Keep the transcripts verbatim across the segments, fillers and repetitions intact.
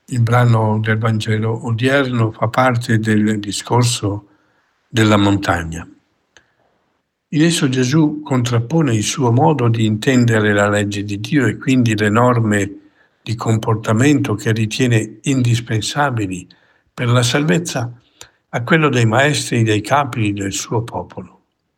Il brano del Vangelo odierno fa parte del discorso della montagna. In esso Gesù contrappone il suo modo di intendere la legge di Dio e quindi le norme di comportamento che ritiene indispensabili per la salvezza a quello dei maestri e dei capi del suo popolo.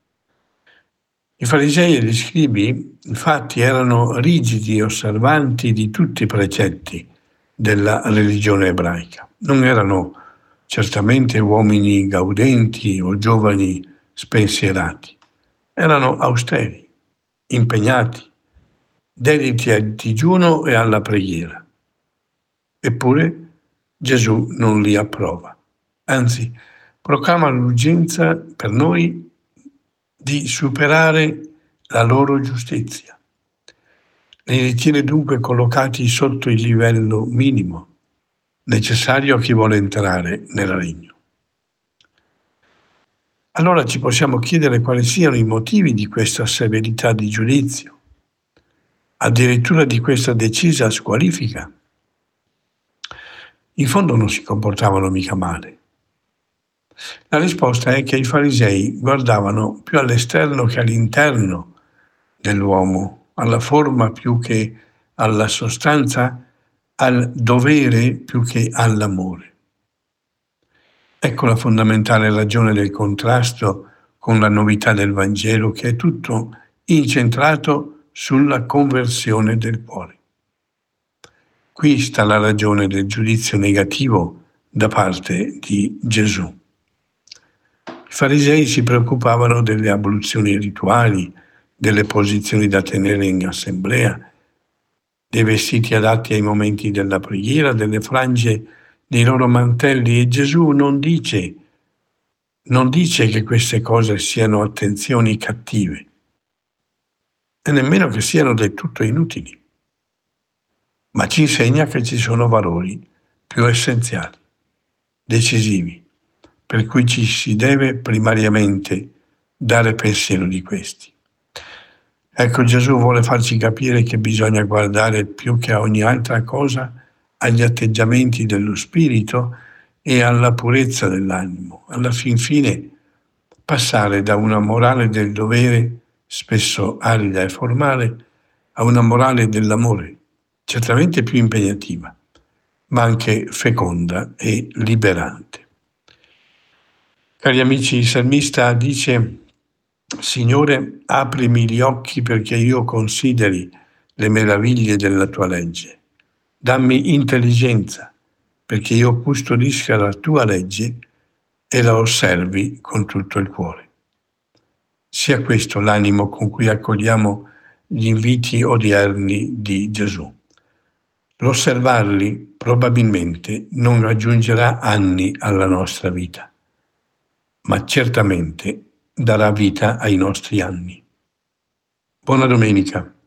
I farisei e gli scribi, infatti, erano rigidi osservanti di tutti i precetti della religione ebraica. Non erano certamente uomini gaudenti o giovani spensierati. Erano austeri, impegnati, dediti al digiuno e alla preghiera. Eppure Gesù non li approva. Anzi, proclama l'urgenza per noi di superare la loro giustizia. Li ritiene dunque collocati sotto il livello minimo necessario a chi vuole entrare nel regno. Allora ci possiamo chiedere quali siano i motivi di questa severità di giudizio, addirittura di questa decisa squalifica. In fondo non si comportavano mica male. La risposta è che i farisei guardavano più all'esterno che all'interno dell'uomo, alla forma più che alla sostanza, al dovere più che all'amore. Ecco la fondamentale ragione del contrasto con la novità del Vangelo, che è tutto incentrato sulla conversione del cuore. Qui sta la ragione del giudizio negativo da parte di Gesù. I farisei si preoccupavano delle abluzioni rituali, delle posizioni da tenere in assemblea, dei vestiti adatti ai momenti della preghiera, delle frange dei loro mantelli, e Gesù non dice, non dice che queste cose siano attenzioni cattive e nemmeno che siano del tutto inutili, ma ci insegna che ci sono valori più essenziali, decisivi, per cui ci si deve primariamente dare pensiero di questi. Ecco, Gesù vuole farci capire che bisogna guardare più che a ogni altra cosa agli atteggiamenti dello spirito e alla purezza dell'animo. Alla fin fine passare da una morale del dovere, spesso arida e formale, a una morale dell'amore, certamente più impegnativa, ma anche feconda e liberante. Cari amici, il salmista dice: Signore, aprimi gli occhi perché io consideri le meraviglie della tua legge. Dammi intelligenza perché io custodisca la tua legge e la osservi con tutto il cuore. Sia questo l'animo con cui accogliamo gli inviti odierni di Gesù. L'osservarli probabilmente non aggiungerà anni alla nostra vita, ma certamente darà vita ai nostri anni. Buona domenica.